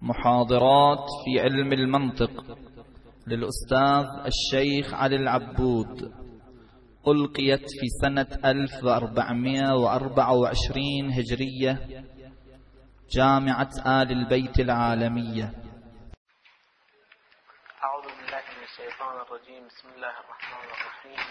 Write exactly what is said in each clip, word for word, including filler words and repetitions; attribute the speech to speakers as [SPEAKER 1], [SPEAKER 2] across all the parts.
[SPEAKER 1] محاضرات في علم المنطق للأستاذ الشيخ علي العبود، ألقيت في سنة ألف وأربعمائة وأربعة وعشرين هجرية، جامعة آل البيت العالمية.
[SPEAKER 2] أعوذ بالله من الشيطان الرجيم. بسم الله الرحمن الرحيم.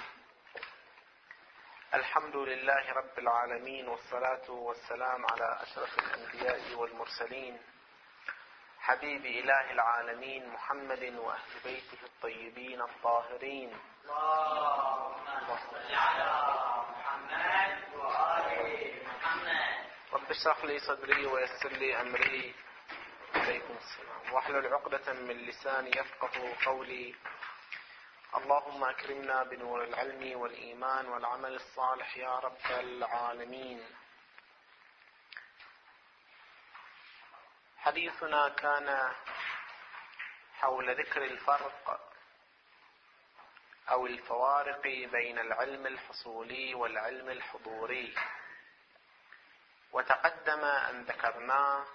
[SPEAKER 2] الحمد لله رب العالمين، والصلاة والسلام على أشرف الأنبياء والمرسلين، حبيب إله العالمين محمد وأهل بيته الطيبين الطاهرين. اللهم صل على محمد وآل محمد. رب اشرح لي صدري ويسر لي أمري. عليكم السلام. واحلل عقدة من لساني يفقه قولي. اللهم أكرمنا بنور العلم والإيمان والعمل الصالح يا رب العالمين. حديثنا كان حول ذكر الفرق أو الفوارق بين العلم الحصولي والعلم الحضوري، وتقدم أن ذكرنا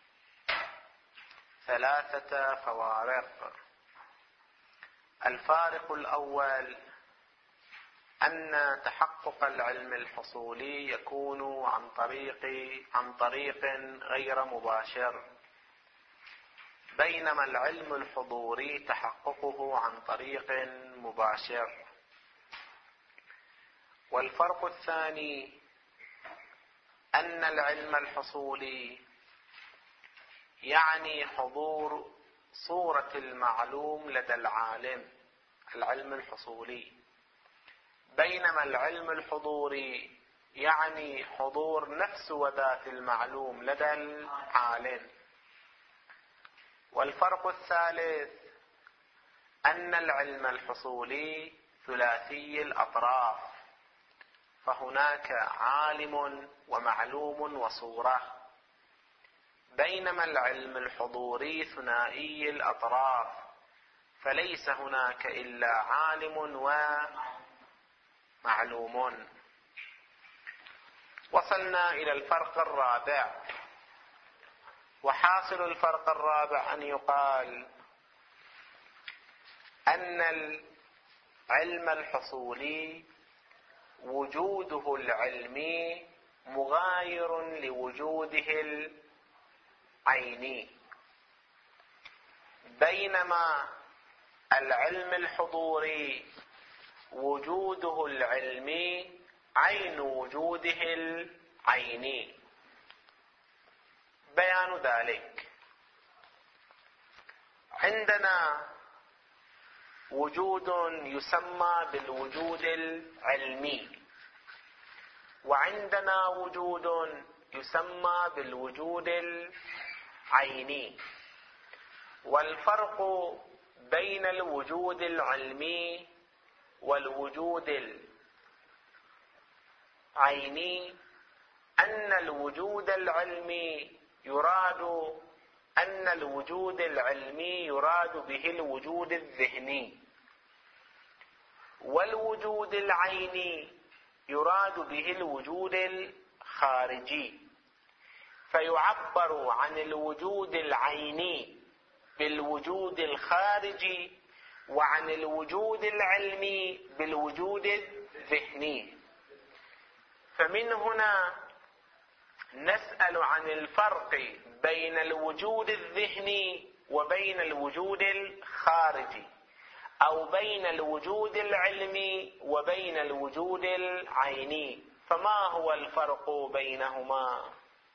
[SPEAKER 2] ثلاثة فوارق. الفارق الأول أن تحقق العلم الحصولي يكون عن طريق عن طريق غير مباشر، بينما العلم الحضوري تحققه عن طريق مباشر. والفرق الثاني أن العلم الحصولي يعني حضور صورة المعلوم لدى العالم، العلم الحصولي، بينما العلم الحضوري يعني حضور نفس وذات المعلوم لدى العالم. والفرق الثالث أن العلم الحصولي ثلاثي الأطراف، فهناك عالم ومعلوم وصورة، بينما العلم الحضوري ثنائي الأطراف، فليس هناك إلا عالم ومعلوم. وصلنا إلى الفرق الرابع، وحاصل الفرق الرابع أن يقال أن العلم الحصولي وجوده العلمي مغاير لوجوده العيني، بينما العلم الحضوري وجوده العلمي عين وجوده العيني. بيان ذلك: عندنا وجود يسمى بالوجود العلمي، وعندنا وجود يسمى بالوجود العيني. والفرق بين الوجود العلمي والوجود العيني أن الوجود العلمي يراد أن الوجود العلمي يراد به الوجود الذهني، والوجود العيني يراد به الوجود الخارجي. فيعبر عن الوجود العيني بالوجود الخارجي، وعن الوجود العلمي بالوجود الذهني. فمن هنا نسأل عن الفرق بين الوجود الذهني وبين الوجود الخارجي، أو بين الوجود العلمي وبين الوجود العيني. فما هو الفرق بينهما؟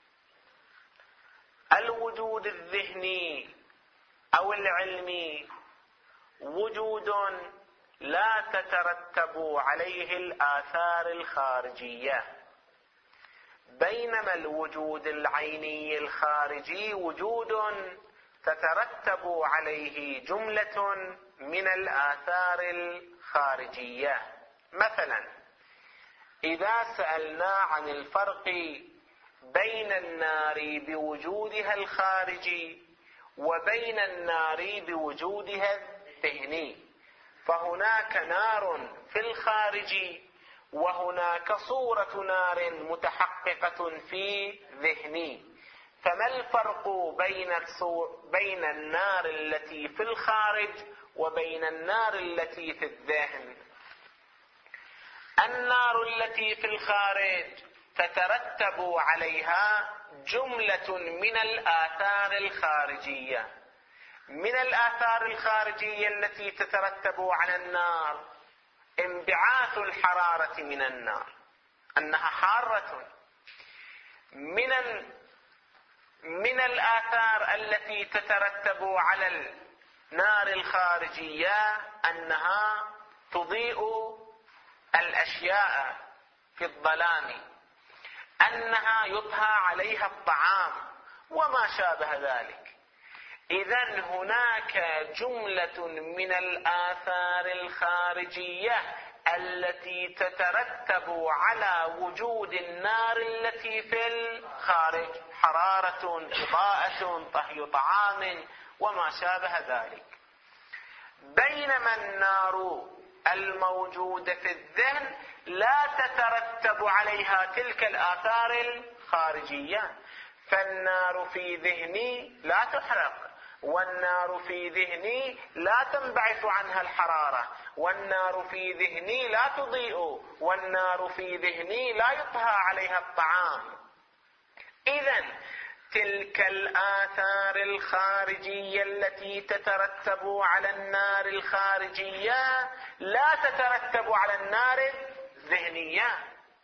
[SPEAKER 2] الوجود الذهني أو العلمي وجود لا تترتب عليه الآثار الخارجية، بينما الوجود العيني الخارجي وجود تترتب عليه جملة من الآثار الخارجية. مثلا إذا سألنا عن الفرق بين النار بوجودها الخارجي وبين النار بوجودها الذهني، فهناك نار في الخارج وهناك صورة نار متحققة في ذهني، فما الفرق بين بين النار التي في الخارج وبين النار التي في الذهن؟ النار التي في الخارج تترتب عليها جملة من الآثار الخارجية. من الآثار الخارجية التي تترتب على النار انبعاث الحرارة من النار، أنها حارة. من من الآثار التي تترتب على النار الخارجية أنها تضيء الأشياء في الظلام، أنها يطهى عليها الطعام وما شابه ذلك. إذن هناك جملة من الآثار الخارجية التي تترتب على وجود النار التي في الخارج، حرارة، إضاءة، طهي طعام وما شابه ذلك. بينما النار الموجودة في الذهن لا تترتب عليها تلك الآثار الخارجية، فالنار في ذهني لا تحرق، والنار في ذهني لا تنبعث عنها الحرارة، والنار في ذهني لا تضيء، والنار في ذهني لا يطهى عليها الطعام. إذن تلك الآثار الخارجية التي تترتب على النار الخارجية لا تترتب على النار الذهنية.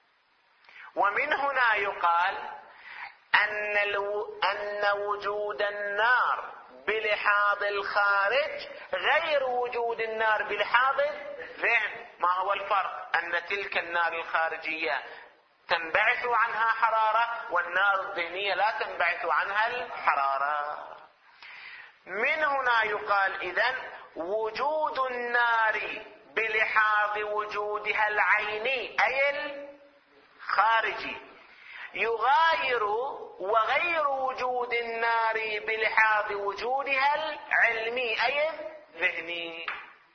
[SPEAKER 2] ومن هنا يقال أن, الو... أن وجود النار بلحاظ الخارج غير وجود النار بلحاظ الذهن. ما هو الفرق؟ أن تلك النار الخارجية تنبعث عنها حرارة، والنار الذهنية لا تنبعث عنها الحرارة. من هنا يقال إذن وجود النار بلحاظ وجودها العيني أي الخارجي يغاير وغير وجود النار بلحاظ وجودها العلمي أي الذهني.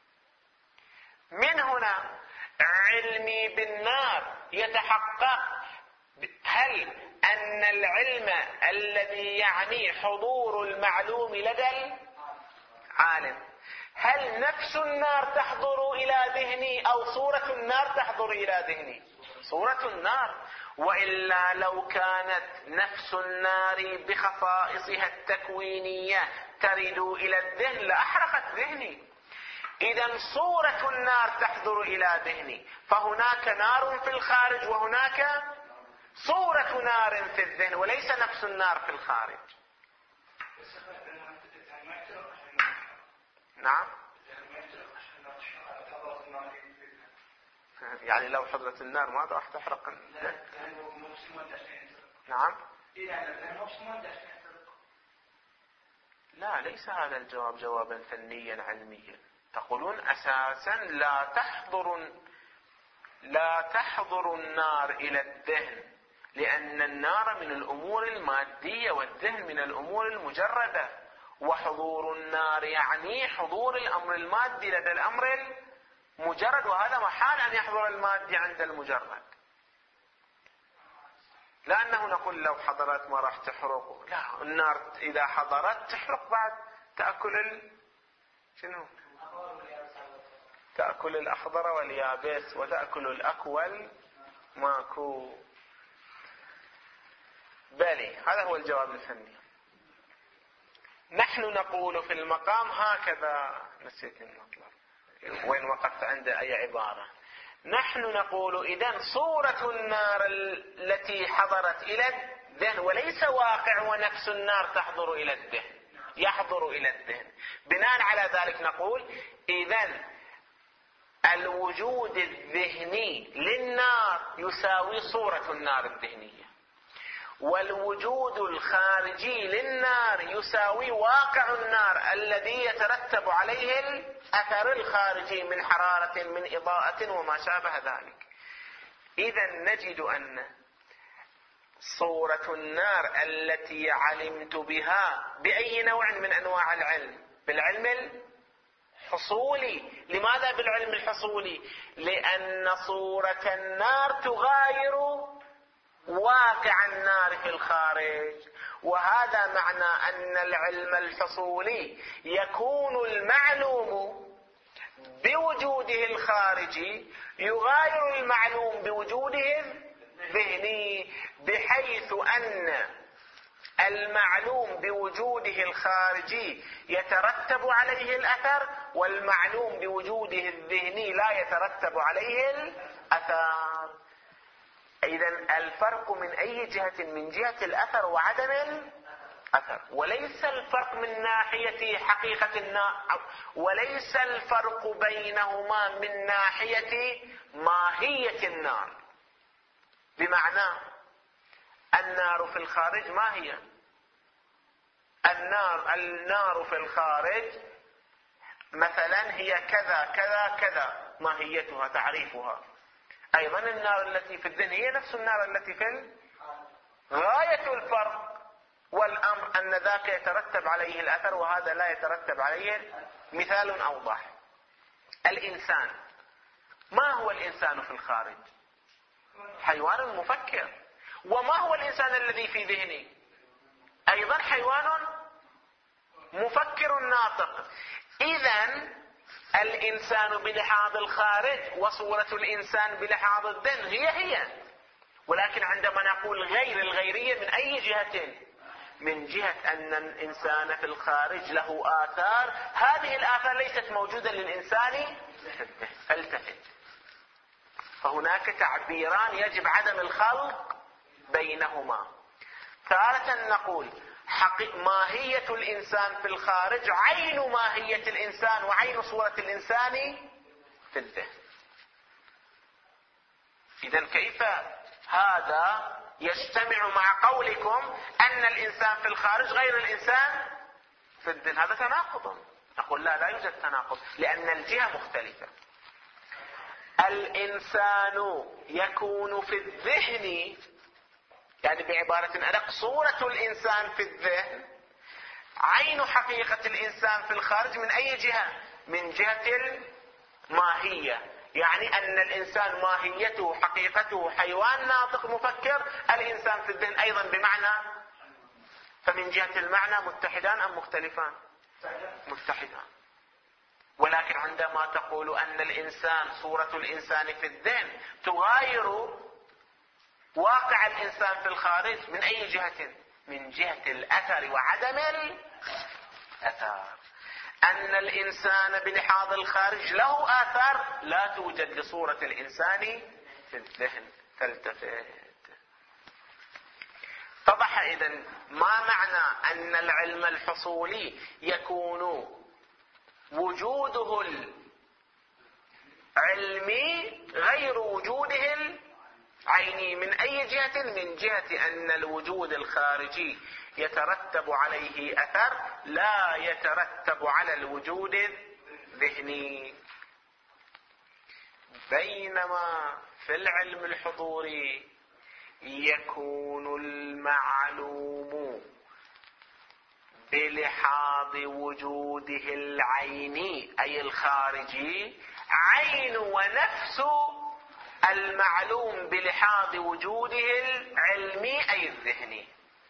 [SPEAKER 2] من هنا علمي بالنار يتحقق. هل أن العلم الذي يعني حضور المعلوم لدى العالم، هل نفس النار تحضر إلى ذهني أو صورة النار تحضر إلى ذهني؟ صورة النار. وإلا لو كانت نفس النار بخصائصها التكوينية ترد إلى الذهن لأحرقت ذهني. إذن صورة النار تحضر إلى ذهني، فهناك نار في الخارج وهناك صورة نار في الذهن، وليس نفس النار في الخارج. نعم، يعني لو حضرت النار ما راح تحرق. نعم، لا، ليس هذا الجواب جوابا فنيا علميا. تقولون أساسا لا تحضر لا تحضر النار إلى الذهن، لأن النار من الأمور المادية والذهن من الأمور المجردة، وحضور النار يعني حضور الأمر المادي لدى الأمر المجرد، وهذا محال أن يحضر المادي عند المجرد. لأنه نقول لو حضرت ما راح تحرق، لا، النار إذا حضرت تحرق بعد، تأكل ال... شنو؟ تأكل الأخضر واليابس وتأكل الأكول ماكو. بلي، هذا هو الجواب الفني. نحن نقول في المقام هكذا، نسيت المطلب وين وقفت عند أي عبارة. نحن نقول إذن صورة النار التي حضرت إلى الذهن، وليس واقع ونفس النار تحضر إلى الذهن، يحضر إلى الذهن. بناء على ذلك نقول إذن الوجود الذهني للنار يساوي صورة النار الذهنية، والوجود الخارجي للنار يساوي واقع النار الذي يترتب عليه الأثر الخارجي من حرارة من إضاءة وما شابه ذلك. إذن نجد أن صورة النار التي علمت بها بأي نوع من أنواع العلم؟ بالعلم الحصولي. لماذا بالعلم الحصولي؟ لأن صورة النار تغاير واقع النار في الخارج، وهذا معنى أن العلم الحصولي يكون المعلوم بوجوده الخارجي يغاير المعلوم بوجوده الذهني، بحيث أن المعلوم بوجوده الخارجي يترتب عليه الأثر، والمعلوم بوجوده الذهني لا يترتب عليه الأثر. إذن الفرق من أي جهة؟ من جهة الأثر وعدم الأثر، وليس الفرق من ناحية حقيقة النار، وليس الفرق بينهما من ناحية ماهية النار. بمعنى النار في الخارج ما هي؟ النار النار في الخارج مثلا هي كذا كذا كذا، ماهيتها تعريفها. أيضا النار التي في الذهن هي نفس النار التي في ال... غاية الفرق والأمر أن ذاك يترتب عليه الأثر وهذا لا يترتب عليه. مثال أوضح: الإنسان، ما هو الإنسان في الخارج؟ حيوان مفكر. وما هو الإنسان الذي في ذهني؟ أيضا حيوان مفكر ناطق. إذن الإنسان بلحاظ الخارج وصورة الإنسان بلحاظ الذهن هي هي، ولكن عندما نقول غير، الغيرية من أي جهة؟ من جهة أن الإنسان في الخارج له آثار، هذه الآثار ليست موجودة للإنسان. فالتفت، فهناك تعبيران يجب عدم الخلط بينهما. تارة نقول ماهية الإنسان في الخارج عين ماهية الإنسان وعين صورة الإنسان في الذهن. إذن كيف هذا يجتمع مع قولكم أن الإنسان في الخارج غير الإنسان في الذهن؟ هذا تناقض. نقول لا، لا يوجد تناقض، لأن الجهة مختلفة. الإنسان يكون في الذهن، يعني بعبارة أدق صورة الإنسان في الذهن عين حقيقة الإنسان في الخارج. من أي جهة؟ من جهة الماهية، يعني أن الإنسان ماهيته حقيقته حيوان ناطق مفكر، الإنسان في الذهن أيضا بمعنى. فمن جهة المعنى متحدان أم مختلفان؟ متحدان. ولكن عندما تقول أن الإنسان صورة الإنسان في الذهن تغاير واقع الإنسان في الخارج، من أي جهة؟ من جهة الأثر وعدم الأثر. أن الإنسان بلحاظ الخارج له آثار لا توجد لصورة الإنسان في الذهن. فالتفت. اتضح إذن ما معنى أن العلم الحصولي يكون وجوده العلمي غير وجوده العيني. من أي جهة؟ من جهة أن الوجود الخارجي يترتب عليه أثر لا يترتب على الوجود الذهني. بينما في العلم الحضوري يكون المعلوم بلحاظ وجوده العيني أي الخارجي عين ونفس المعلوم بلحاظ وجوده العلمي أي الذهني.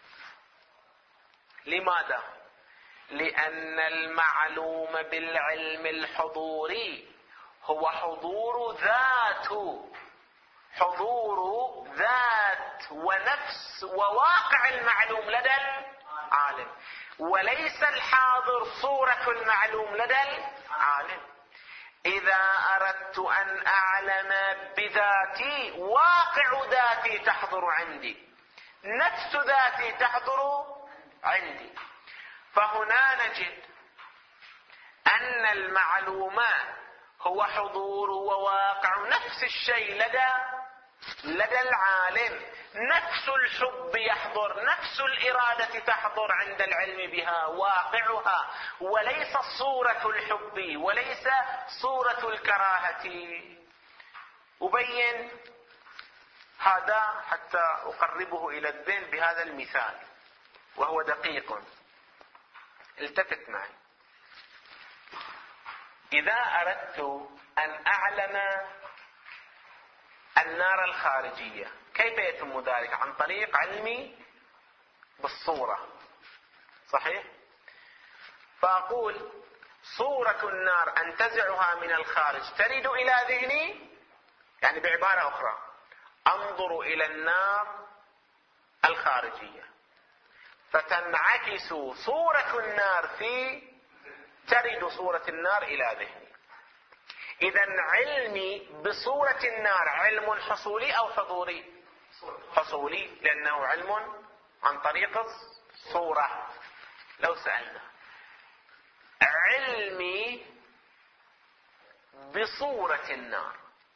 [SPEAKER 2] لماذا؟ لأن المعلوم بالعلم الحضوري هو حضور ذات، حضور ذات ونفس وواقع المعلوم لدى العالم، وليس الحاضر صورة المعلوم لدى العالم. إذا أردت أن أعلم بذاتي، واقع ذاتي تحضر عندي، نفس ذاتي تحضر عندي. فهنا نجد أن المعلوم هو حضور وواقع نفس الشيء لدى لدى العالم. نفس الحب يحضر، نفس الإرادة تحضر عند العلم بها، واقعها، وليس صورة الحب وليس صورة الكراهة. أبين هذا حتى أقربه إلى الذهن بهذا المثال وهو دقيق. التفت معي. إذا أردت أن أعلم النار الخارجية كيف يتم ذلك؟ عن طريق علم بالصورة. صحيح؟ فأقول صورة النار أنتزعها من الخارج ترد إلى ذهني، يعني بعبارة أخرى أنظر إلى النار الخارجية فتنعكس صورة النار في ترد صورة النار إلى ذهني. إذن علمي بصورة النار علم حصولي أو حضوري؟ حصولي، لأنه علم عن طريق الصورة. لو سألنا علمي بصورة النار،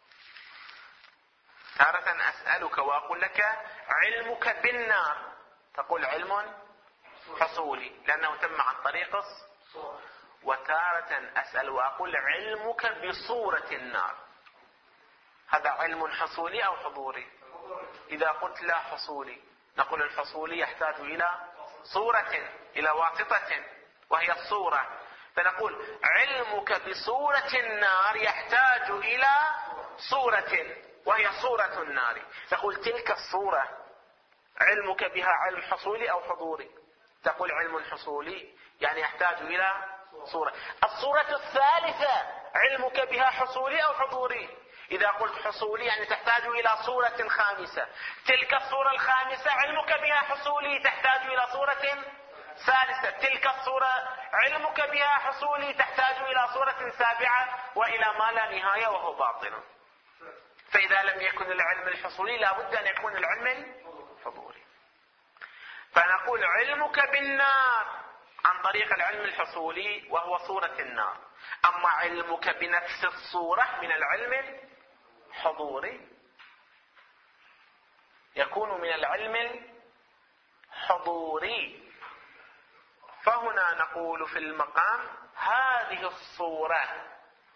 [SPEAKER 2] تارة أسألك وأقول لك علمك بالنار، تقول علم حصولي لأنه تم عن طريق الصورة. وتارة أسأل وأقول علمك بصورة النار، هذا علم حصولي أو حضوري؟ إذا قلت لا حصولي، نقول الحصولي يحتاج إلى صورة، إلى واسطة وهي الصورة، فنقول علمك بصورة النار يحتاج إلى صورة وهي صورة النار. نقول تلك الصورة علمك بها علم حصولي أو حضوري؟ تقول علم حصولي يعني يحتاج إلى صورة. الصورة الثالثة علمك بها حصولي أو حضوري؟ إذا قلت حصولي يعني تحتاج إلى صورة خامسة. تلك الصورة الخامسة علمك بها حصولي تحتاج إلى صورة ثالثة. تلك الصورة علمك بها حصولي تحتاج إلى صورة سابعة وإلى ما لا نهاية وهو باطل. فإذا لم يكن العلم الحصولي لابد أن يكون العلم الحضوري. فنقول علمك بالنار عن طريق العلم الحصولي وهو صورة النار، أما علمك بنفس الصورة من العلم الحضوري يكون من العلم الحضوري. فهنا نقول في المقام هذه الصورة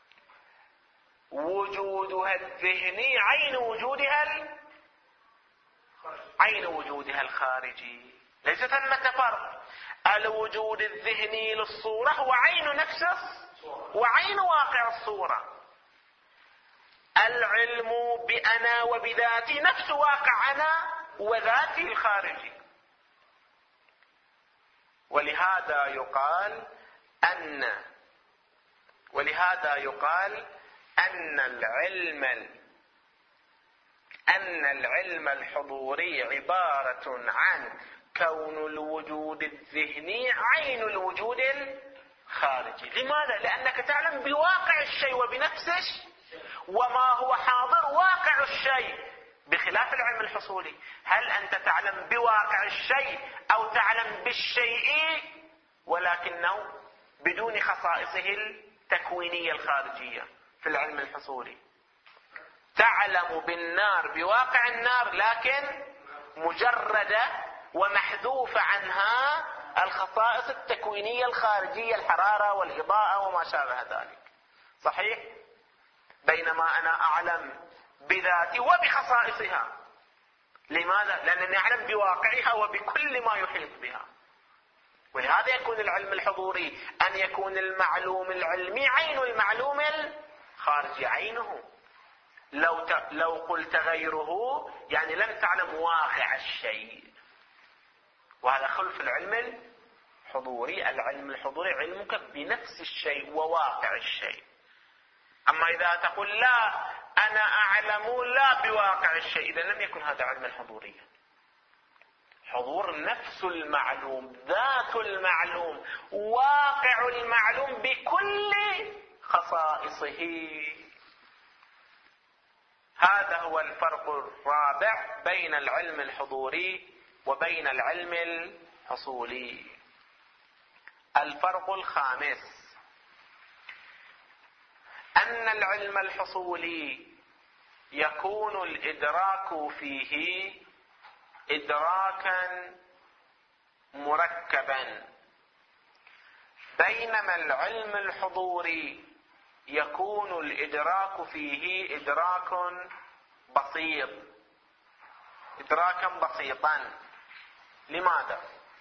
[SPEAKER 2] وجودها الذهني عين وجودها ال... عين وجودها الخارجي، ليس ثمة فرق. الوجود الذهني للصورة هو عين نفسه وعين واقع الصورة. العلم بأنا وبذاتي نفس واقع أنا وذاتي الخارجي. ولهذا يقال أن ولهذا يقال أن العلم أن العلم الحضوري عبارة عن كون الوجود الذهني عين الوجود الخارجي. لماذا؟ لأنك تعلم بواقع الشيء وبنفسه، وما هو حاضر واقع الشيء، بخلاف العلم الحصولي. هل أنت تعلم بواقع الشيء أو تعلم بالشيء ولكنه بدون خصائصه التكوينية الخارجية؟ في العلم الحصولي تعلم بالنار بواقع النار لكن مجردة ومحذوف عنها الخصائص التكوينية الخارجية، الحرارة والإضاءة وما شابه ذلك. صحيح؟ بينما أنا أعلم بذاتي وبخصائصها. لماذا؟ لأنني أعلم بواقعها وبكل ما يحيط بها. ولهذا يكون العلم الحضوري أن يكون المعلوم العلمي عين المعلوم الخارجي عينه. لو ت... لو قلت غيره يعني لم تعلم واقع الشيء، وهذا خلف العلم الحضوري. العلم الحضوري علمك بنفس الشيء وواقع الشيء. أما إذا تقول لا أنا أعلم لا بواقع الشيء، إذا لم يكن هذا علم الحضورية. حضور نفس المعلوم، ذات المعلوم، واقع المعلوم بكل خصائصه. هذا هو الفرق الرابع بين العلم الحضوري وبين العلم الحصولي. الفرق الخامس أن العلم الحصولي يكون الإدراك فيه إدراكا مركبا، بينما العلم الحضوري يكون الإدراك فيه إدراك بسيط، إدراكا بسيطا. لماذا؟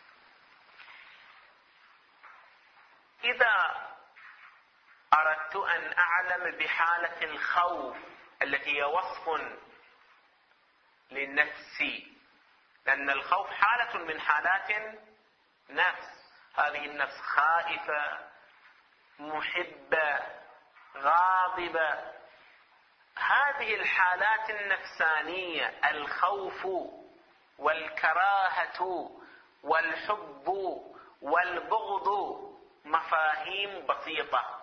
[SPEAKER 2] إذا أردت أن أعلم بحالة الخوف التي هي وصف للنفس لأن الخوف حالة من حالات نفس، هذه النفس خائفة محبة غاضبة، هذه الحالات النفسانية الخوف والكراهة والحب والبغض مفاهيم بسيطة،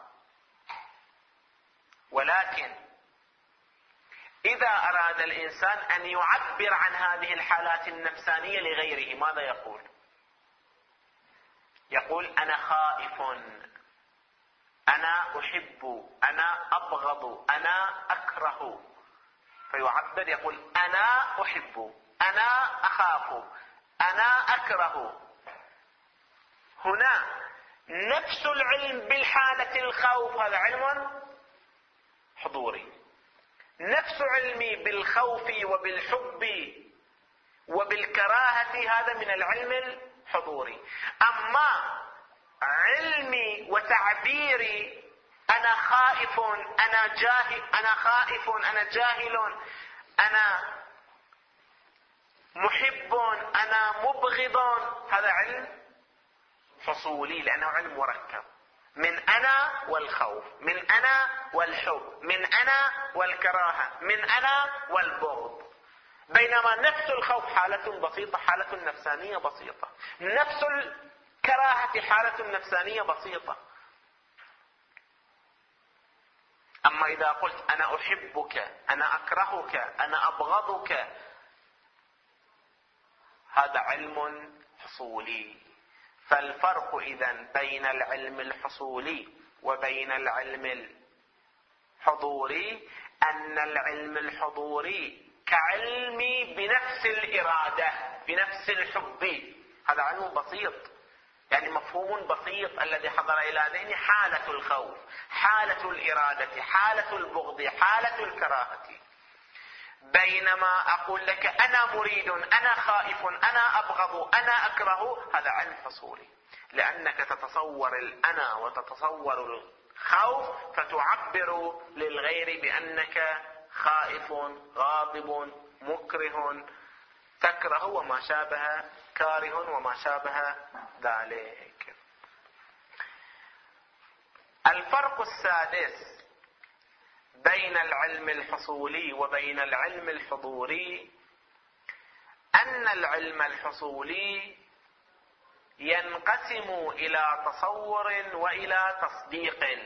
[SPEAKER 2] ولكن إذا أراد الإنسان أن يعبر عن هذه الحالات النفسانية لغيره ماذا يقول؟ يقول أنا خائف، أنا أحب، أنا أبغض، أنا أكره، فيعبر يقول أنا أحب، أنا أخاف، أنا أكره. هنا نفس العلم بالحالة الخوف هذا علم حضوري، نفس علمي بالخوف وبالحب وبالكراهة هذا من العلم الحضوري. أما علمي وتعبيري أنا خائف، أنا جاهل، أنا خائف، أنا جاهل، أنا محب، أنا مبغض، هذا علم فصولي لأنه علم مركب من أنا والخوف، من أنا والحب، من أنا والكراهة، من أنا والبغض. بينما نفس الخوف حالة بسيطة، حالة نفسانية بسيطة، نفس الكراهة حالة نفسانية بسيطة. أما إذا قلت أنا أحبك، أنا أكرهك، أنا أبغضك، هذا علم حصولي. فالفرق إذن بين العلم الحصولي وبين العلم الحضوري أن العلم الحضوري كعلمي بنفس الإرادة، بنفس الحب، هذا علم بسيط، يعني مفهوم بسيط الذي حضر إلى ذهني حالة الخوف، حالة الإرادة، حالة البغض، حالة الكراهة. بينما أقول لك أنا مريد، أنا خائف، أنا أبغض، أنا أكره، هذا علم حصولي، لأنك تتصور الأنا وتتصور الخوف فتعبر للغير بأنك خائف غاضب مكره تكره وما شابه، كاره وما شابه ذلك. الفرق السادس بين العلم الحصولي وبين العلم الحضوري أن العلم الحصولي ينقسم إلى تصور وإلى تصديق،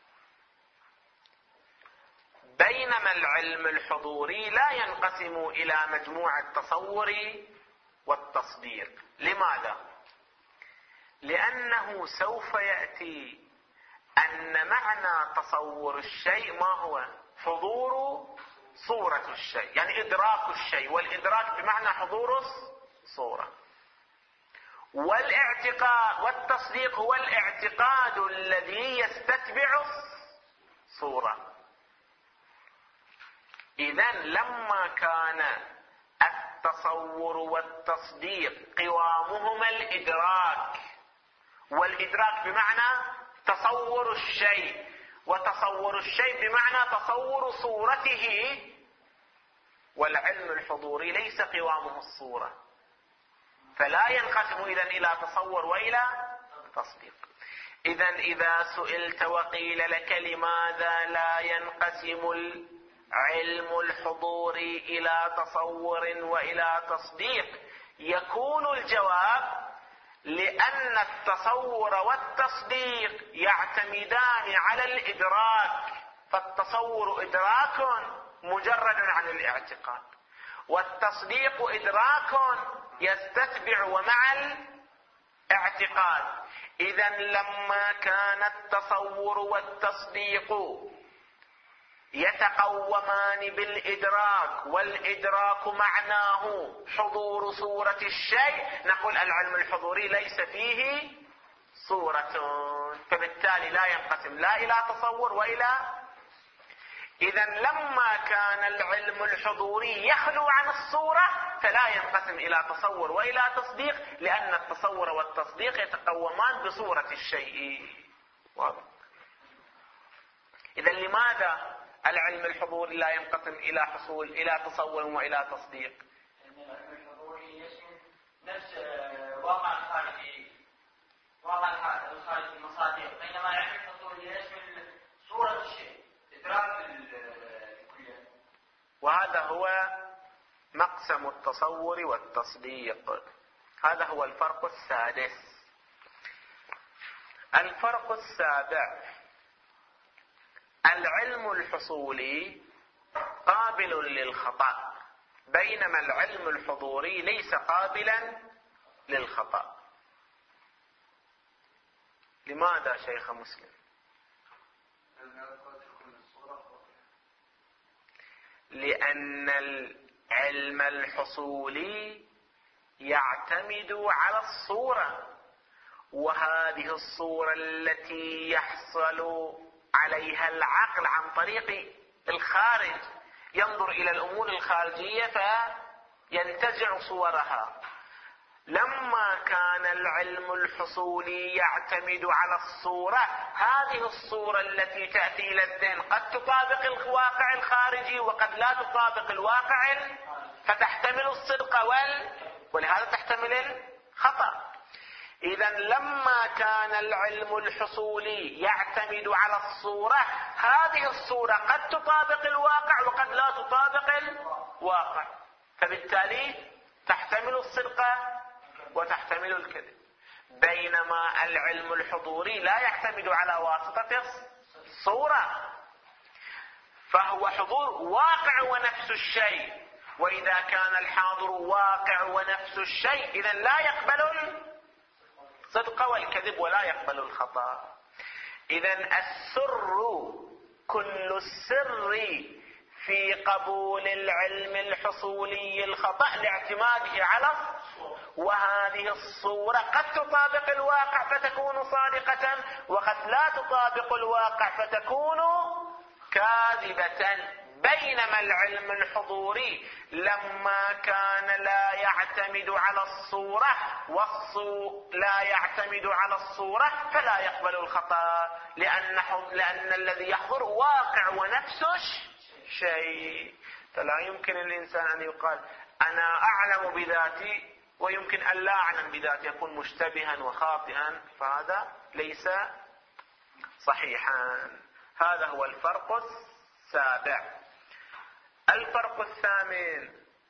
[SPEAKER 2] بينما العلم الحضوري لا ينقسم إلى مجموع التصور والتصديق. لماذا؟ لأنه سوف يأتي أن معنى تصور الشيء ما هو؟ حضور صورة الشيء، يعني إدراك الشيء، والإدراك بمعنى حضور الصورة. والاعتقاد والتصديق هو الاعتقاد الذي يستتبع الصورة. إذن لما كان التصور والتصديق قوامهما الإدراك، والإدراك بمعنى تصور الشيء، وتصور الشيء بمعنى تصور صورته، والعلم الحضوري ليس قوامه الصورة، فلا ينقسم إذن إلى تصور وإلى تصديق. إذن إذا سئلت وقيل لك لماذا لا ينقسم العلم الحضوري إلى تصور وإلى تصديق، يكون الجواب لأن التصور والتصديق يعتمدان على الإدراك، فالتصور إدراك مجرد عن الاعتقاد، والتصديق إدراك يستتبع ومع الاعتقاد. إذن لما كان التصور والتصديق يتقومان بالإدراك، والإدراك معناه حضور صورة الشيء، نقول العلم الحضوري ليس فيه صورة، فبالتالي لا ينقسم لا إلى تصور وإلى. إذن لما كان العلم الحضوري يخلو عن الصورة فلا ينقسم إلى تصور وإلى تصديق، لأن التصور والتصديق يتقومان بصورة الشيء. واضح؟ إذن لماذا العلم الحضوري لا ينقسم إلى حصول إلى تصور وإلى تصديق؟
[SPEAKER 3] العلم الحضوري يشمل نفس واقع الخارجي، واقع الخارجي المصادر، بينما العلم الحصولي يشمل صورة الشيء، إدراك الكلية.
[SPEAKER 2] وهذا هو مقسم التصور والتصديق. هذا هو الفرق السادس. الفرق السابع: العلم الحصولي قابل للخطأ، بينما العلم الحضوري ليس قابلا للخطأ. لماذا شيخ مسلم؟ لأن العلم الحصولي يعتمد على الصورة، وهذه الصورة التي يحصل عليها العقل عن طريق الخارج، ينظر إلى الأمور الخارجية فينتزع صورها. لما كان العلم الحصولي يعتمد على الصورة، هذه الصورة التي تأتي إلى الذهن قد تطابق الواقع الخارجي وقد لا تطابق الواقع، فتحتمل الصدق وال... ولهذا تحتمل الخطأ. إذا لما كان العلم الحصولي يعتمد على الصورة، هذه الصورة قد تطابق الواقع وقد لا تطابق الواقع، فبالتالي تحتمل الصدق وتحتمل الكذب. بينما العلم الحضوري لا يعتمد على واسطة الصورة، فهو حضور واقع ونفس الشيء، وإذا كان الحاضر واقع ونفس الشيء إذن لا يقبل الصدق والكذب ولا يقبل الخطأ. إذن السر، كل السر في قبول العلم الحصولي الخطأ لاعتماده على، وهذه الصورة قد تطابق الواقع فتكون صادقة وقد لا تطابق الواقع فتكون كاذبة. بينما العلم الحضوري لما كان لا يعتمد على الصورة والصو لا يعتمد على الصورة فلا يقبل الخطأ، لأن, لأن الذي يحضر واقع ونفس شيء. فلا يمكن الإنسان أن يقال أنا أعلم بذاتي ويمكن أن لا أعلم بذاتي، يكون مشتبها وخاطئا، فهذا ليس صحيحا. هذا هو الفرق السابع. الفرق الثامن: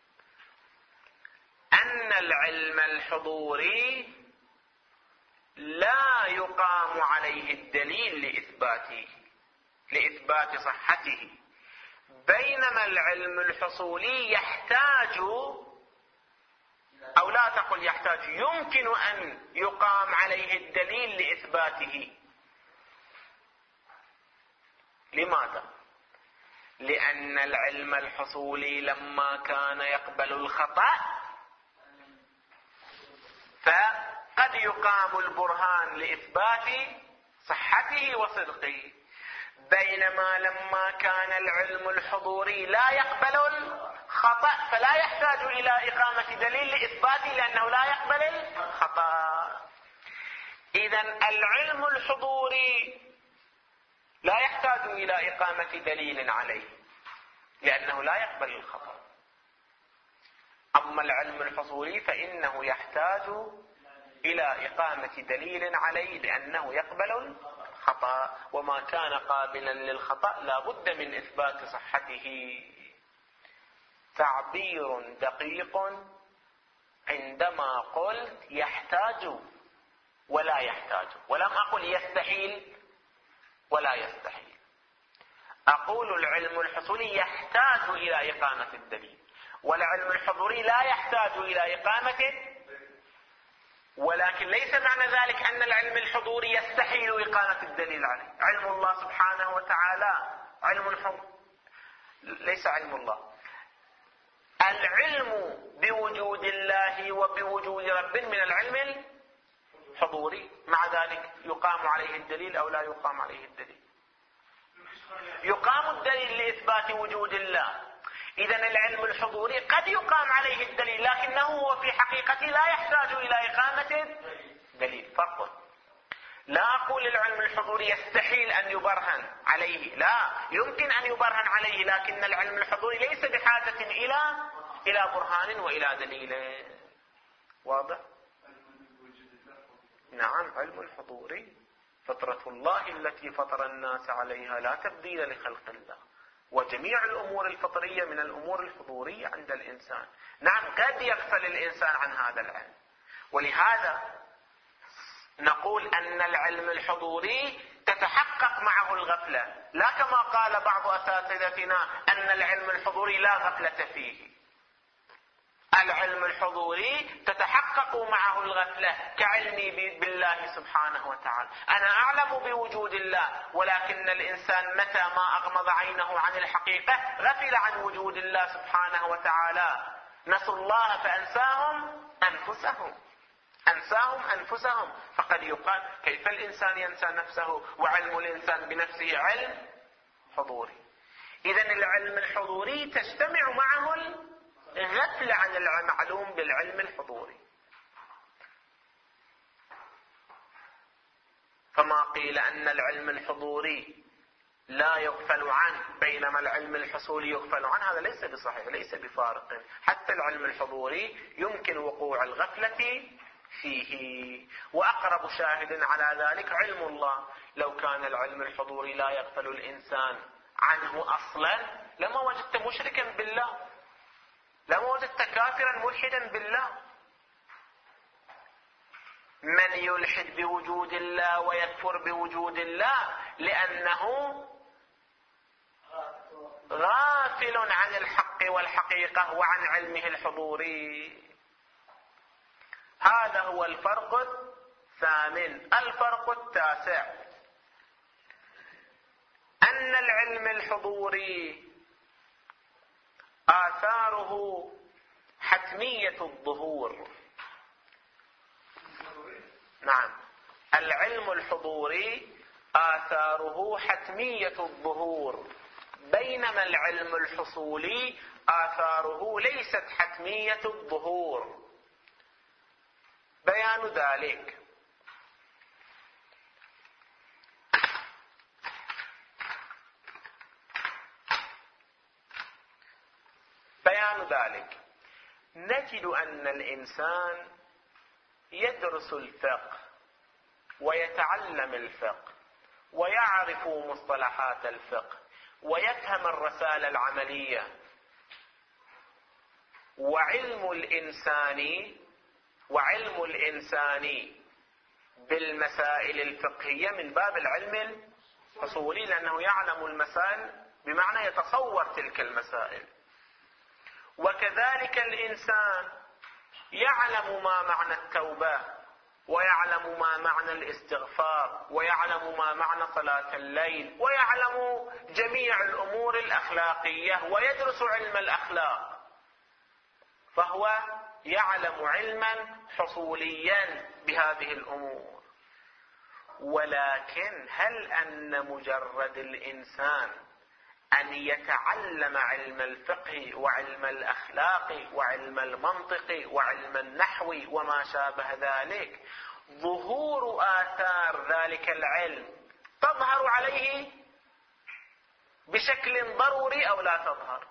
[SPEAKER 2] أن العلم الحضوري لا يقام عليه الدليل لإثباته لإثبات صحته، بينما العلم الحصولي يحتاج، أو لا تقل يحتاج، يمكن أن يقام عليه الدليل لإثباته. لماذا؟ لأن العلم الحصولي لما كان يقبل الخطأ فقد يقام البرهان لإثبات صحته وصدقه، بينما لما كان العلم الحضوري لا يقبل الخطأ فلا يحتاج إلى إقامة دليل لإثباته لأنه لا يقبل الخطأ. إذن العلم الحضوري لا يحتاج إلى إقامة دليل عليه لأنه لا يقبل الخطأ. أما العلم الحصولي فإنه يحتاج إلى إقامة دليل عليه لأنه يقبل الخطأ، وما كان قابلا للخطأ لا بد من إثبات صحته. تعبير دقيق عندما قلت يحتاج ولا يحتاج، ولم أقل يستحيل ولا يستحيل. أقول العلم الحصولي يحتاج إلى إقامة الدليل، والعلم الحضوري لا يحتاج إلى إقامة، ولكن ليس معنى ذلك أن العلم الحضوري يستحيل إقامة الدليل عليه. علم الله سبحانه وتعالى علم الحضور، ليس علم الله. العلم بوجود الله وبوجود رب من العلم الحضوري، مع ذلك يقام عليه الدليل أو لا يقام عليه الدليل؟ يقام الدليل لإثبات وجود الله. إذن العلم الحضوري قد يقام عليه الدليل لكنه هو في حقيقته لا يحتاج إلى إقامة دليل. فرق. لا أقول العلم الحضوري يستحيل أن يبرهن عليه، لا، يمكن أن يبرهن عليه، لكن العلم الحضوري ليس بحاجة إلى إلى برهان وإلى دليل. واضح؟ نعم، علم حضوري، فطرة الله التي فطر الناس عليها لا تبديل لخلق الله، وجميع الأمور الفطرية من الأمور الحضورية عند الإنسان. نعم، قد يغفل الإنسان عن هذا العلم، ولهذا نقول أن العلم الحضوري تتحقق معه الغفلة، لا كما قال بعض أساتذتنا أن العلم الحضوري لا غفلة فيه. العلم الحضوري تتحقق معه الغفلة كعلمي بالله سبحانه وتعالى. أنا أعلم بوجود الله، ولكن الإنسان متى ما أغمض عينه عن الحقيقة غفل عن وجود الله سبحانه وتعالى. نسوا الله فأنساهم أنفسهم أنساهم أنفسهم فقد يقال كيف الإنسان ينسى نفسه وعلم الإنسان بنفسه علم حضوري. إذن العلم الحضوري تجتمع معه الغفلة عن المعلوم بالعلم الحضوري. فما قيل أن العلم الحضوري لا يغفل عنه بينما العلم الحصولي يغفل عنه، هذا ليس بصحيح، ليس بفارق. حتى العلم الحضوري يمكن وقوع الغفلة فيه، وأقرب شاهد على ذلك علم الله. لو كان العلم الحضوري لا يغفل الإنسان عنه أصلا لما وجدت مشركا بالله، لما وجدت كافرا ملحدا بالله. من يلحد بوجود الله ويكفر بوجود الله لأنه غافل عن الحق والحقيقة وعن علمه الحضوري. هذا هو الفرق الثامن. الفرق التاسع أن العلم الحضوري آثاره حتمية الظهور. نعم، العلم الحضوري آثاره حتمية الظهور، بينما العلم الحصولي آثاره ليست حتمية الظهور. بيان ذلك بيان ذلك نجد أن الإنسان يدرس الفقه ويتعلم الفقه ويعرف مصطلحات الفقه ويفهم الرسالة العملية، وعلم الإنسان وعلم الإنسان بالمسائل الفقهية من باب العلم الحصولي، لأنه يعلم المسائل بمعنى يتصور تلك المسائل. وكذلك الإنسان يعلم ما معنى التوبة، ويعلم ما معنى الاستغفار، ويعلم ما معنى صلاة الليل، ويعلم جميع الأمور الأخلاقية، ويدرس علم الأخلاق، فهو يعلم علما حصوليا بهذه الأمور. ولكن هل أن مجرد الإنسان أن يتعلم علم الفقه وعلم الأخلاق وعلم المنطق وعلم النحو وما شابه ذلك، ظهور آثار ذلك العلم تظهر عليه بشكل ضروري أو لا تظهر؟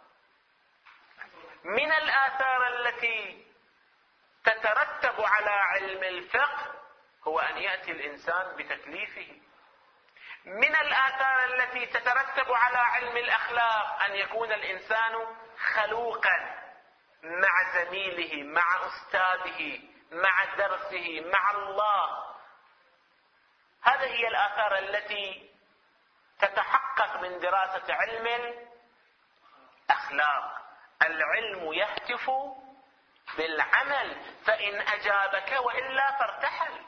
[SPEAKER 2] من الآثار التي تترتب على علم الفقه هو أن يأتي الإنسان بتكليفه. من الآثار التي تترتب على علم الأخلاق أن يكون الإنسان خلوقا مع زميله، مع أستاذه، مع درسه، مع الله. هذه هي الآثار التي تتحقق من دراسة علم الأخلاق. العلم يهتف بالعمل، فإن أجابك وإلا فارتحل.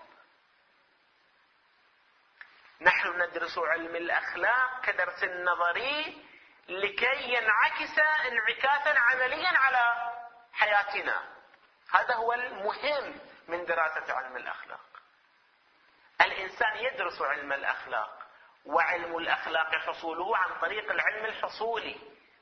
[SPEAKER 2] نحن ندرس علم الأخلاق كدرس نظري لكي ينعكس انعكاسا عمليا على حياتنا. هذا هو المهم من دراسة علم الأخلاق. الإنسان يدرس علم الأخلاق، وعلم الأخلاق حصوله عن طريق العلم الحصولي،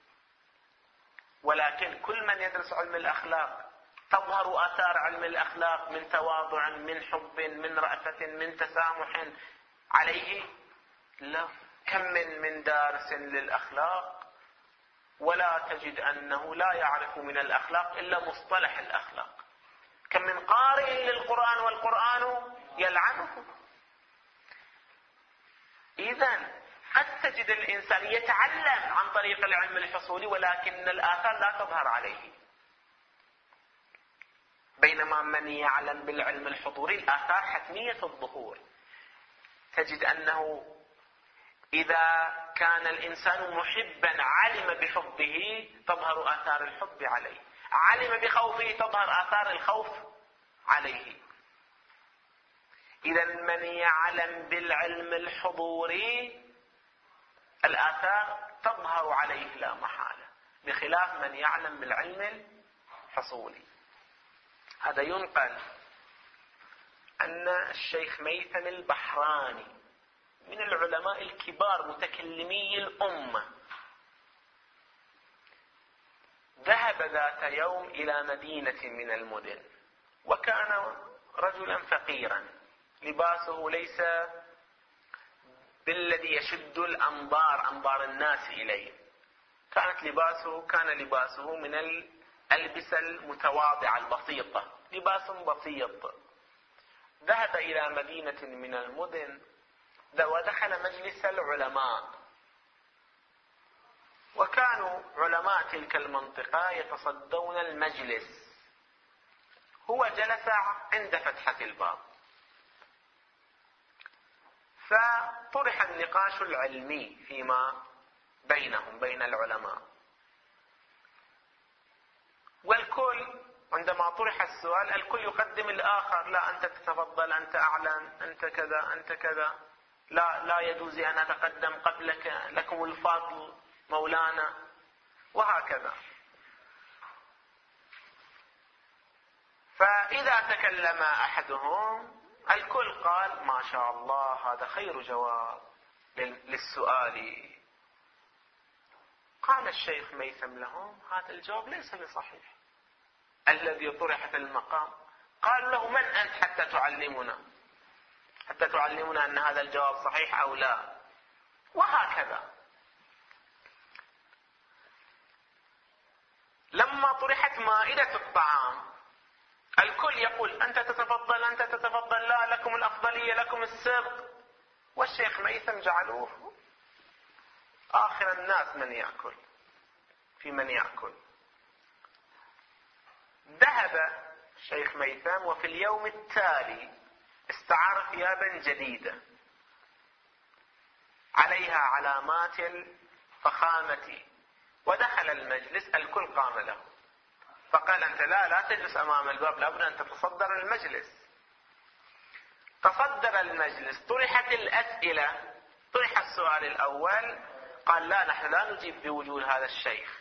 [SPEAKER 2] ولكن كل من يدرس علم الأخلاق تظهر آثار علم الأخلاق من تواضع، من حب، من رأفة، من تسامح عليه. لا، كم من من دارس للأخلاق ولا تجد أنه لا يعرف من الأخلاق إلا مصطلح الأخلاق. كم من قارئ للقرآن والقرآن يلعنه. إذن قد تجد الإنسان يتعلم عن طريق العلم الحصولي ولكن الآثار لا تظهر عليه، بينما من يعلم بالعلم الحضوري الآثار حتمية الظهور. تجد أنه إذا كان الإنسان محبا علم بحبه تظهر آثار الحب عليه، علم بخوفه تظهر آثار الخوف عليه. إذا من يعلم بالعلم الحضوري الآثار تظهر عليه لا محالة، بخلاف من يعلم بالعلم الحصولي. هذا ينقل أن الشيخ ميثم البحراني من العلماء الكبار متكلمي الأمة ذهب ذات يوم إلى مدينة من المدن، وكان رجلا فقيرا، لباسه ليس بالذي يشد الأنظار أنظار الناس إليه، كانت لباسه كان لباسه من الألبسة المتواضعة البسيطة، لباس بسيط. ذهب إلى مدينة من المدن ودخل مجلس العلماء، وكانوا علماء تلك المنطقة يتصدون المجلس، هو جلس عند فتحة الباب، فطرح النقاش العلمي فيما بينهم بين العلماء، والكل عندما طرح السؤال الكل يقدم الآخر، لا أنت تتفضل، أنت أعلم، أنت كذا، أنت كذا، لا لا يجوز أن أتقدم قبلك، لكم الفضل مولانا، وهكذا. فإذا تكلم أحدهم الكل قال ما شاء الله هذا خير جواب للسؤال. قال الشيخ ميثم لهم هذا الجواب ليس بصحيح الذي طرح في المقام. قال له من أنت حتى تعلمنا حتى تعلمنا أن هذا الجواب صحيح أو لا، وهكذا. لما طرحت مائدة الطعام الكل يقول أنت تتفضل، أنت تتفضل، لا لكم الأفضلية، لكم السبق، والشيخ ميثم جعلوه آخر الناس من يأكل في من يأكل. ذهب الشيخ ميثم وفي اليوم التالي استعار ثيابا جديدة عليها علامات الفخامة، ودخل المجلس، الكل قام له، فقال أنت لا لا تجلس أمام الباب، لابد أن تتصدر المجلس. تصدر المجلس، طرحت الأسئلة، طرح السؤال الأول، قال لا نحن لا نجيب بوجود هذا الشيخ،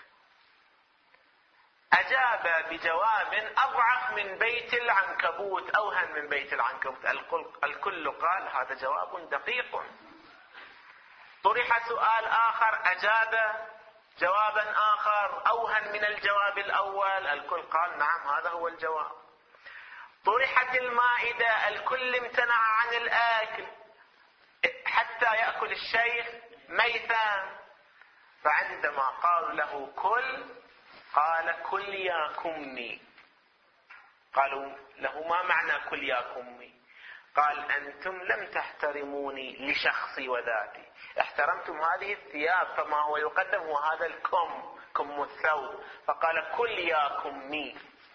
[SPEAKER 2] أجاب بجواب أضعف من بيت العنكبوت، أوهن من بيت العنكبوت. الكل قال هذا جواب دقيق. طرح سؤال آخر أجاب جوابا آخر أوهن من الجواب الأول، الكل قال نعم هذا هو الجواب. طرحت المائدة، الكل امتنع عن الأكل حتى يأكل الشيخ ميثم، فعندما قالوا له كل قال كل يا كمي. قالوا له ما معنى كل يا كمي؟ قال أنتم لم تحترموني لشخصي وذاتي، احترمتم هذه الثياب، فما هو يقدم هو هذا الكم، كم الثوب، فقال كل يا كمي.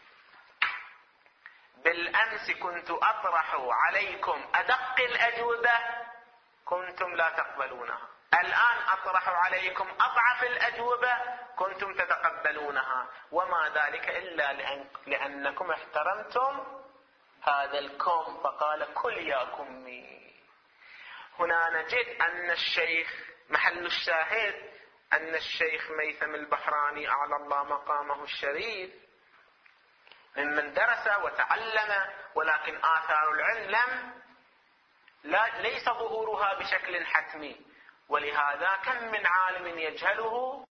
[SPEAKER 2] بالأمس كنت أطرح عليكم أدق الأجوبة كنتم لا تقبلونها، الآن أطرح عليكم أضعف الأجوبة كنتم تتقبلونها، وما ذلك إلا لأن لأنكم احترمتم هذا الكم، فقال كل يا كمي. هنا نجد أن الشيخ، محل الشاهد أن الشيخ ميثم البحراني أعلى الله مقامه الشريف ممن درس وتعلم، ولكن آثار العلم لم لا ليس ظهورها بشكل حتمي، ولهذا كم من عالم يجهله